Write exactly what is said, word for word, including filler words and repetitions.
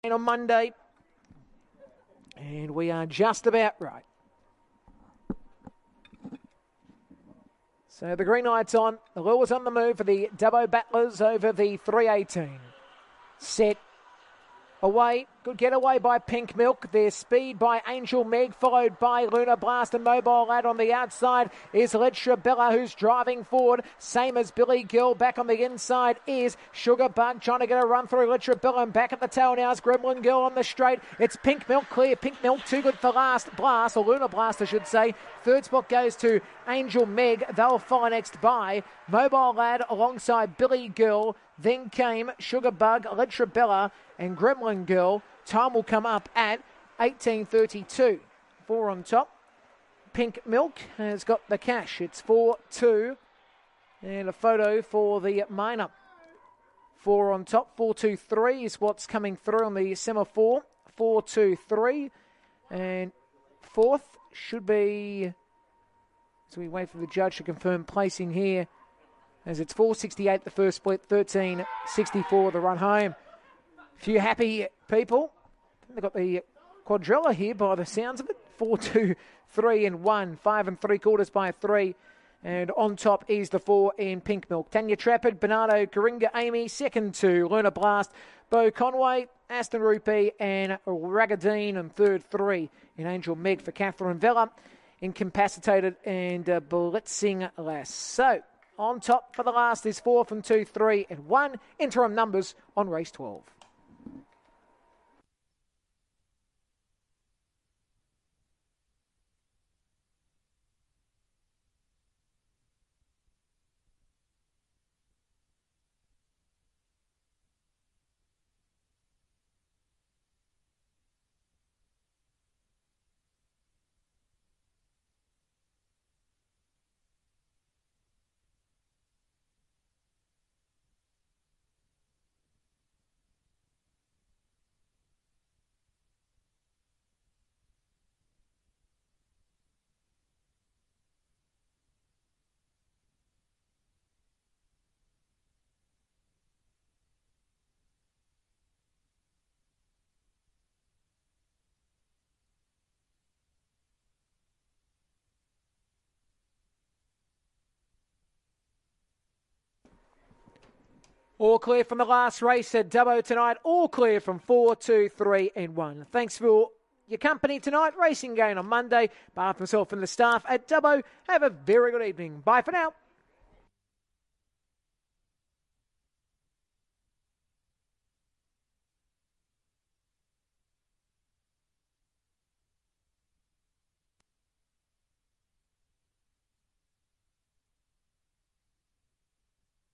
on Monday. And we are just about right. So the green light's on. The lure's on the move for the Dubbo Battlers over the three eighteen. Set. Away. Good getaway by Pink Milk. Their speed by Angel Meg, followed by Luna Blast and Mobile Lad on the outside is Ledra Bella, who's driving forward. Same as Billy Gill. Back on the inside is Sugar Bug trying to get a run through Ledra Bella, and back at the tail now is Gremlin Girl on the straight. It's Pink Milk clear. Pink Milk too good for last. Blast, or Luna Blast I should say. Third spot goes to Angel Meg. They'll follow next by Mobile Lad alongside Billy Girl. Then came Sugar Bug, Ledra Bella and Gremlin Girl. Time will come up at eighteen thirty-two. Four on top. Pink Milk has got the cash. It's four two. And a photo for the miner. Four on top. four two three is what's coming through on the semaphore. four two three. And fourth should be... So we wait for the judge to confirm placing here. As it's four sixty-eight the first split. thirteen sixty-four the run home. Few happy people. I think they've got the quadrilla here by the sounds of it. Four, two, three, and one. Five and three quarters by three. And on top is the four in Pink Milk. Tanya Trappard, Bernardo, Coringa, Amy. Second two, Luna Blast, Bo Conway, Aston Rupee, and Ragadine. And third three in Angel Meg for Catherine Vella. Incapacitated and uh, Blitzing Lass. So on top for the last is four from two, three, and one. Interim numbers on race twelve. All clear from the last race at Dubbo tonight. All clear from four, two, three, and one. Thanks for your company tonight. Racing again on Monday. Behalf of myself and the staff at Dubbo, have a very good evening. Bye for now.